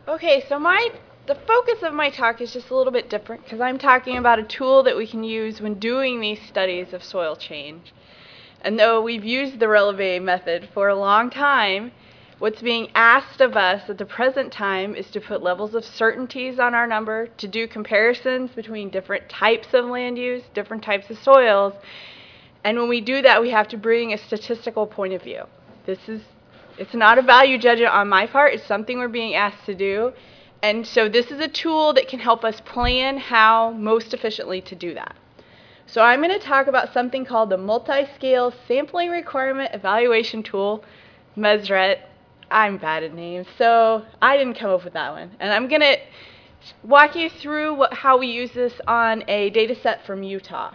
Okay, so the focus of my talk is just a little bit different because I'm talking about a tool that we can use when doing these studies of soil change. And though we've used the Relevé method for a long time, what's being asked of us at the present time is to put levels of certainties on our number, to do comparisons between different types of land use, different types of soils. And when we do that, we have to bring a statistical point of view. It's not a value judgment on my part, it's something we're being asked to do. And so this is a tool that can help us plan how most efficiently to do that. So I'm going to talk about something called the Multi-Scale Sampling Requirement Evaluation Tool, MESRET. I'm bad at names, so I didn't come up with that one. And I'm going to walk you through how we use this on a data set from Utah.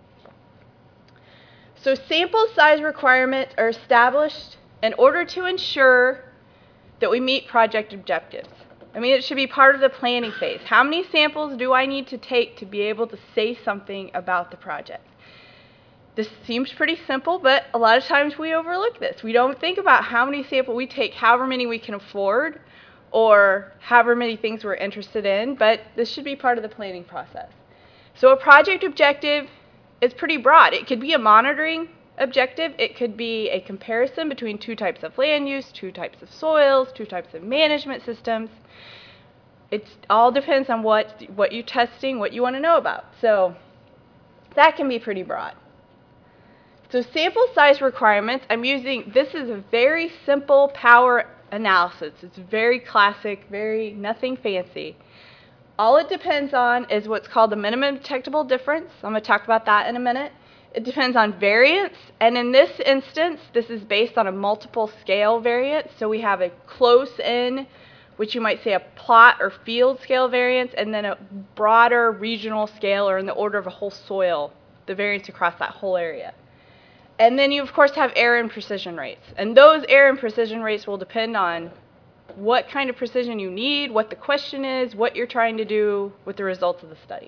So sample size requirements are established in order to ensure that we meet project objectives. I mean, it should be part of the planning phase. How many samples do I need to take to be able to say something about the project? This seems pretty simple, but a lot of times we overlook this. We don't think about how many samples we take, however many we can afford, or however many things we're interested in, but this should be part of the planning process. So a project objective is pretty broad. It could be a monitoring objective. It could be a comparison between two types of land use, two types of soils, two types of management systems. It all depends on what you're testing, what you want to know about. So that can be pretty broad. So sample size requirements, this is a very simple power analysis. It's very classic, nothing fancy. All it depends on is what's called the minimum detectable difference. I'm going to talk about that in a minute. It depends on variance, and in this instance, this is based on a multiple scale variance. So we have a close in, which you might say a plot or field scale variance, and then a broader regional scale, or in the order of a whole soil, the variance across that whole area. And then you, of course, have error and precision rates. And those error and precision rates will depend on what kind of precision you need, what the question is, what you're trying to do with the results of the study.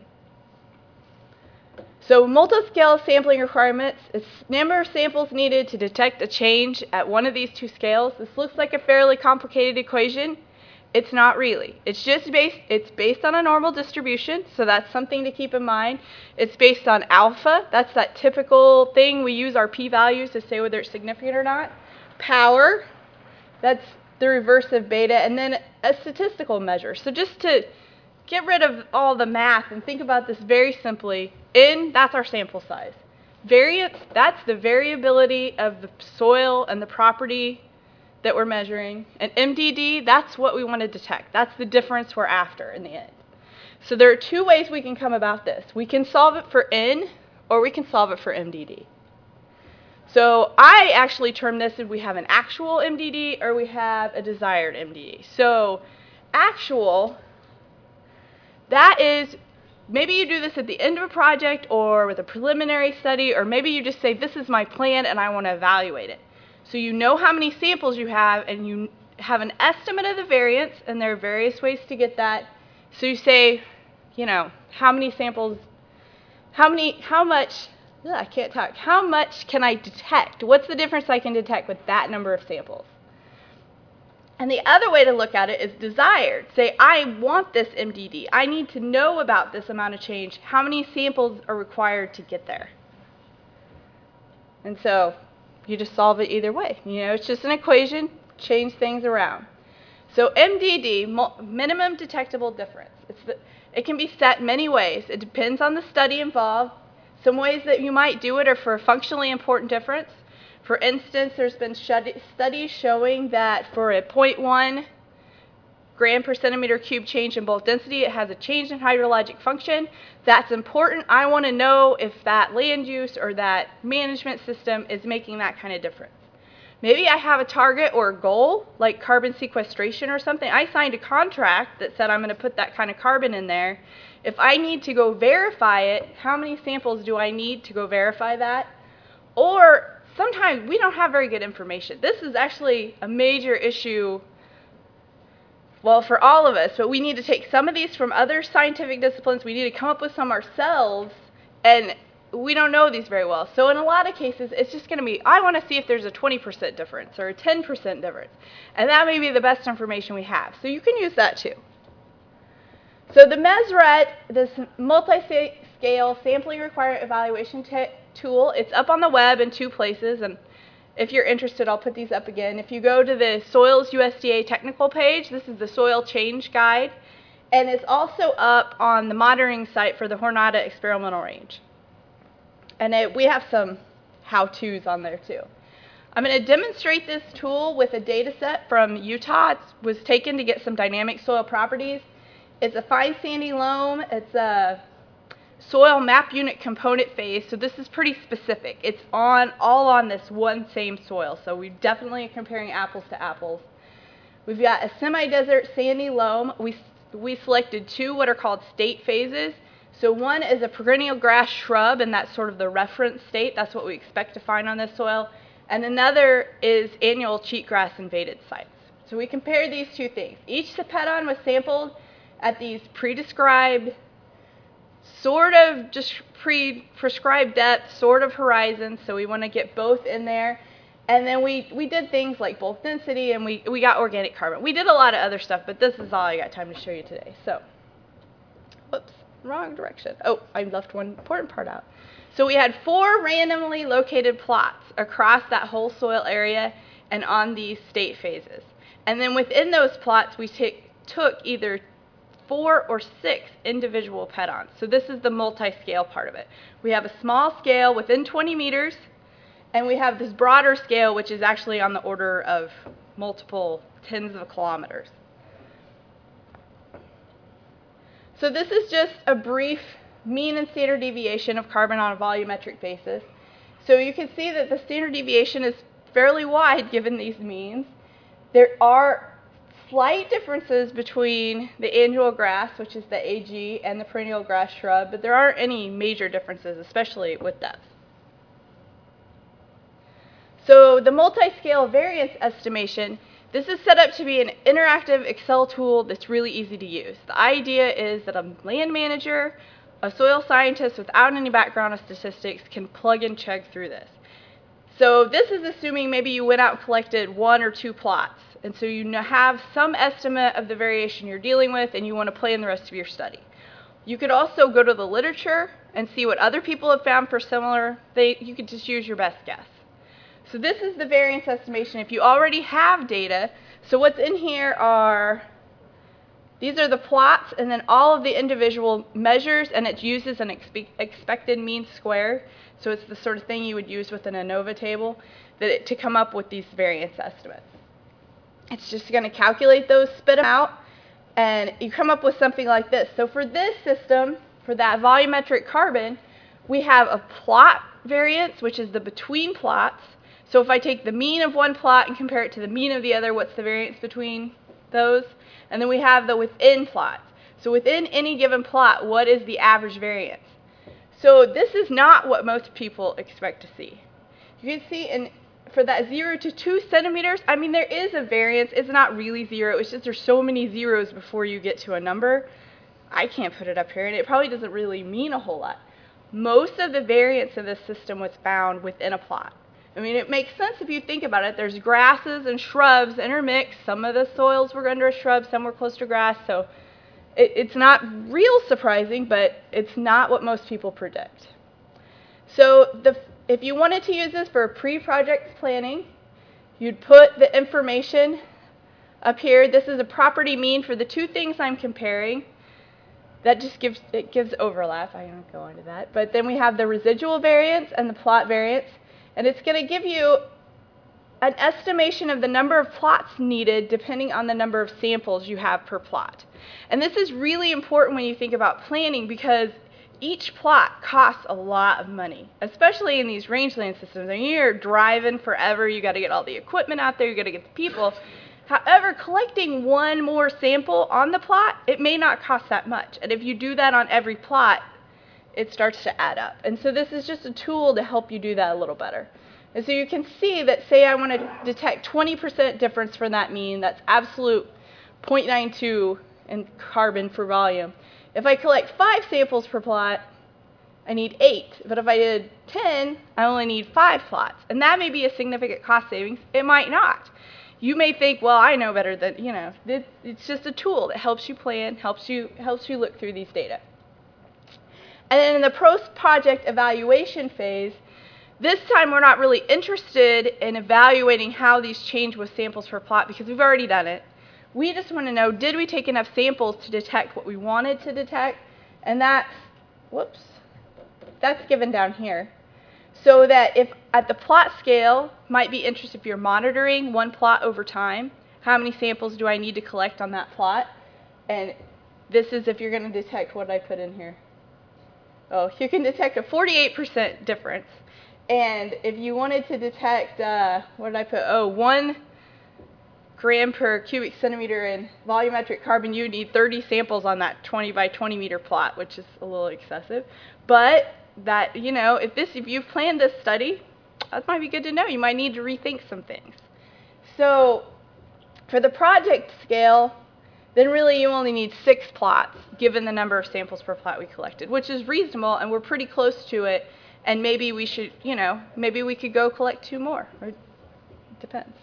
So multi-scale sampling requirements is number of samples needed to detect a change at one of these two scales. This looks like a fairly complicated equation. It's not really. It's based on a normal distribution, so that's something to keep in mind. It's based on alpha. That's that typical thing we use our p-values to say whether it's significant or not. Power, that's the reverse of beta, and then a statistical measure. So just to get rid of all the math and think about this very simply, that's our sample size. Variance, that's the variability of the soil and the property that we're measuring. And MDD, that's what we want to detect. That's the difference we're after in the end. So there are two ways we can come about this. We can solve it for N, or we can solve it for MDD. So I actually term this if we have an actual MDD or we have a desired MDD. So actual, that is, maybe you do this at the end of a project or with a preliminary study, or maybe you just say, this is my plan and I want to evaluate it. So you know how many samples you have and you have an estimate of the variance, and there are various ways to get that. So you say, you know, how many samples, how much can I detect? What's the difference I can detect with that number of samples? And the other way to look at it is desired. Say, I want this MDD. I need to know about this amount of change. How many samples are required to get there? And so you just solve it either way. You know, it's just an equation, change things around. So MDD, minimum detectable difference. It can be set many ways. It depends on the study involved. Some ways that you might do it are for a functionally important difference. For instance, there's been studies showing that for a 0.1 gram per centimeter cube change in bulk density, it has a change in hydrologic function. That's important. I want to know if that land use or that management system is making that kind of difference. Maybe I have a target or a goal, like carbon sequestration or something. I signed a contract that said I'm going to put that kind of carbon in there. If I need to go verify it, how many samples do I need to go verify that? Or sometimes we don't have very good information. This is actually a major issue, well, for all of us, but we need to take some of these from other scientific disciplines. We need to come up with some ourselves, and we don't know these very well. So in a lot of cases, it's just going to be, I want to see if there's a 20% difference or a 10% difference. And that may be the best information we have. So you can use that too. So the Mesret, this multi-scale sampling requirement evaluation tool, it's up on the web in 2 places. And if you're interested, I'll put these up again. If you go to the Soils USDA technical page, this is the soil change guide. And it's also up on the monitoring site for the Jornada experimental range. And we have some how-tos on there too. I'm going to demonstrate this tool with a data set from Utah. It was taken to get some dynamic soil properties. It's a fine sandy loam. It's a soil map unit component phase, so this is pretty specific. It's all on this one same soil, so we definitely are comparing apples to apples. We've got a semi-desert sandy loam. We selected 2 what are called state phases. So one is a perennial grass shrub, and that's sort of the reference state. That's what we expect to find on this soil. And another is annual cheatgrass invaded sites. So we compare these 2 things. Each pedon was sampled at these pre-described, sort of just prescribed depth, sort of horizons. So we want to get both in there. And then we did things like bulk density, and we got organic carbon. We did a lot of other stuff, but this is all I got time to show you today. So, whoops, wrong direction. Oh, I left one important part out. So we had 4 randomly located plots across that whole soil area and on these state phases. And then within those plots, we took either 4 or 6 individual pedons. So this is the multi-scale part of it. We have a small scale within 20 meters, and we have this broader scale, which is actually on the order of multiple tens of kilometers. So this is just a brief mean and standard deviation of carbon on a volumetric basis. So you can see that the standard deviation is fairly wide given these means. There are slight differences between the annual grass, which is the AG, and the perennial grass shrub, but there aren't any major differences, especially with depth. So the multi-scale variance estimation, this is set up to be an interactive Excel tool that's really easy to use. The idea is that a land manager, a soil scientist without any background of statistics can plug and check through this. So this is assuming maybe you went out and collected 1 or 2 plots, and so you have some estimate of the variation you're dealing with, and you want to plan the rest of your study. You could also go to the literature and see what other people have found for similar. You could just use your best guess. So this is the variance estimation if you already have data. So what's in here these are the plots and then all of the individual measures, and it uses an expected mean squared. So it's the sort of thing you would use with an ANOVA table to come up with these variance estimates. It's just going to calculate those, spit them out, and you come up with something like this. So for this system, for that volumetric carbon, we have a plot variance, which is the between plots. So if I take the mean of one plot and compare it to the mean of the other, what's the variance between those? And then we have the within plots. So within any given plot, what is the average variance? So this is not what most people expect to see. You can see for that 0 to 2 centimeters, I mean, there is a variance. It's not really 0. It's just there's so many zeros before you get to a number. I can't put it up here, and it probably doesn't really mean a whole lot. Most of the variance of this system was found within a plot. I mean, it makes sense if you think about it. There's grasses and shrubs intermixed. Some of the soils were under a shrub, some were close to grass. So it's not real surprising, but it's not what most people predict. So if you wanted to use this for pre-project planning, you'd put the information up here. This is a property mean for the 2 things I'm comparing. That just gives overlap. I won't go into that. But then we have the residual variance and the plot variance. And it's going to give you an estimation of the number of plots needed depending on the number of samples you have per plot. And this is really important when you think about planning, because each plot costs a lot of money, especially in these rangeland systems. I mean, you're driving forever. You got to get all the equipment out there. You got to get the people. However, collecting one more sample on the plot, it may not cost that much. And if you do that on every plot, it starts to add up. And so this is just a tool to help you do that a little better. And so you can see that, say I want to detect 20% difference from that mean, that's absolute 0.92 in carbon per volume. If I collect 5 samples per plot, I need 8. But if I did 10, I only need 5 plots. And that may be a significant cost savings. It might not. You may think, well, I know better than, it's just a tool that helps you plan, helps you look through these data. And then in the post-project evaluation phase, this time we're not really interested in evaluating how these change with samples per plot because we've already done it. We just want to know, did we take enough samples to detect what we wanted to detect? And that's given down here. So that if at the plot scale, might be interested if you're monitoring one plot over time, how many samples do I need to collect on that plot? And this is if you're going to detect what I put in here. Oh, you can detect a 48% difference. And if you wanted to detect, what did I put? Oh, 1 gram per cubic centimeter in volumetric carbon, you need 30 samples on that 20 by 20 meter plot, which is a little excessive. But that, if you've planned this study, that might be good to know. You might need to rethink some things. So for the project scale, then really you only need 6 plots given the number of samples per plot we collected, which is reasonable, and we're pretty close to it. And maybe we should, maybe we could go collect 2 more. Or it depends.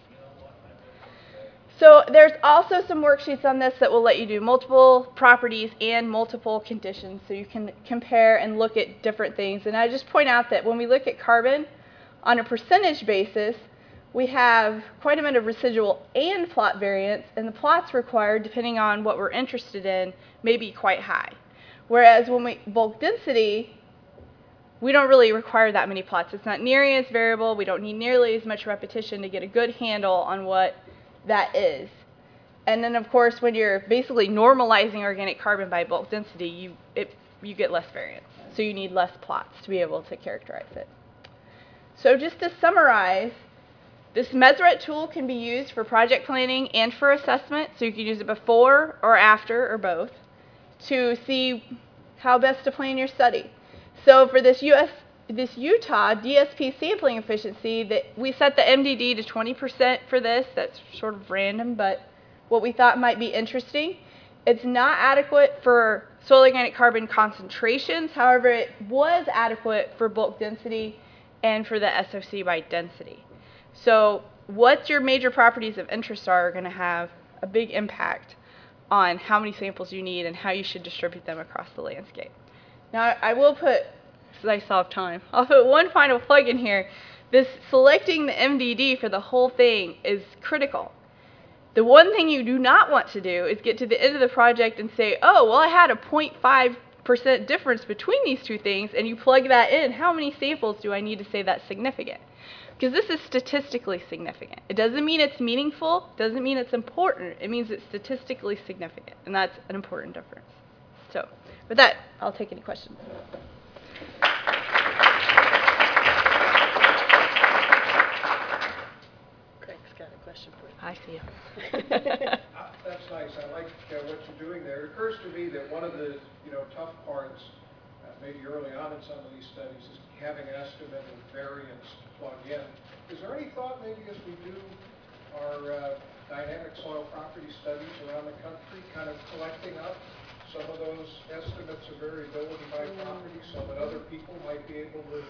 So there's also some worksheets on this that will let you do multiple properties and multiple conditions, so you can compare and look at different things. And I just point out that when we look at carbon on a percentage basis, we have quite a bit of residual and plot variance, and the plots required, depending on what we're interested in, may be quite high. Whereas when we bulk density, we don't really require that many plots. It's not nearly as variable. We don't need nearly as much repetition to get a good handle on what that is. And then, of course, when you're basically normalizing organic carbon by bulk density, you get less variance. So you need less plots to be able to characterize it. So just to summarize, this Mesret tool can be used for project planning and for assessment. So you can use it before or after or both to see how best to plan your study. So for this Utah DSP sampling efficiency, that we set the MDD to 20% for this. That's sort of random, but what we thought might be interesting. It's not adequate for soil organic carbon concentrations. However, it was adequate for bulk density and for the SOC by density. So what your major properties of interest are going to have a big impact on how many samples you need and how you should distribute them across the landscape. Now, I will put, because I still have time, I'll put one final plug in here. This selecting the MDD for the whole thing is critical. The one thing you do not want to do is get to the end of the project and say, oh, well, I had a 0.5% difference between these two things, and you plug that in. How many samples do I need to say that's significant? Because this is statistically significant. It doesn't mean it's meaningful, doesn't mean it's important. It means it's statistically significant, and that's an important difference. So with that, I'll take any questions. Craig's got a question for you. I see you. That's nice. I like what you're doing there. It occurs to me that one of the tough parts, maybe early on in some of these studies, is having an estimate of variance to plug in. Is there any thought maybe as we do our dynamic soil property studies around the country, kind of collecting up some of those estimates of variability by property so that other people might be able to,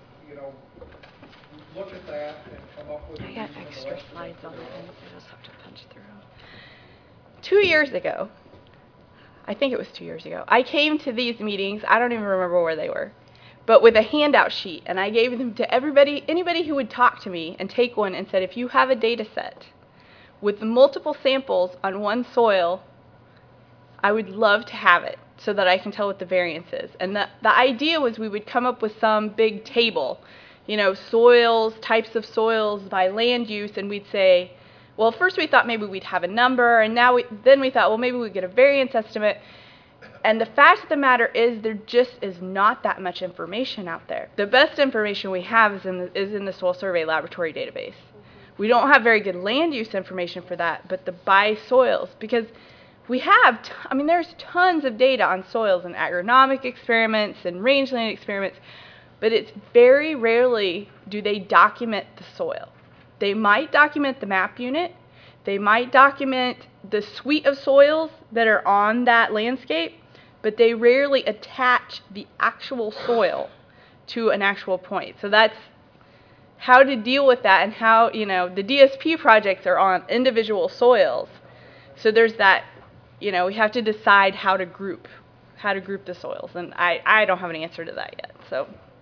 look at that and come up with a I got reasonable extra estimate slides on for it. their own? I just have to punch through them. 2 years ago, I think it was 2 years ago, I came to these meetings, I don't even remember where they were, but with a handout sheet, and I gave them to anybody who would talk to me and take one, and said, if you have a data set with multiple samples on one soil, I would love to have it so that I can tell what the variance is. And the idea was we would come up with some big table, soils, types of soils by land use, and we'd say, well, first we thought maybe we'd have a number, and then we thought, well, maybe we'd get a variance estimate. And the fact of the matter is there just is not that much information out there. The best information we have is in the Soil Survey Laboratory database. We don't have very good land use information for that, but the by soils, because we have, there's tons of data on soils and agronomic experiments and rangeland experiments, but it's very rarely do they document the soil. They might document the map unit. They might document the suite of soils that are on that landscape, but they rarely attach the actual soil to an actual point. So that's how to deal with that, and how, the DSP projects are on individual soils. So there's that, we have to decide how to group the soils, and I don't have an answer to that yet. So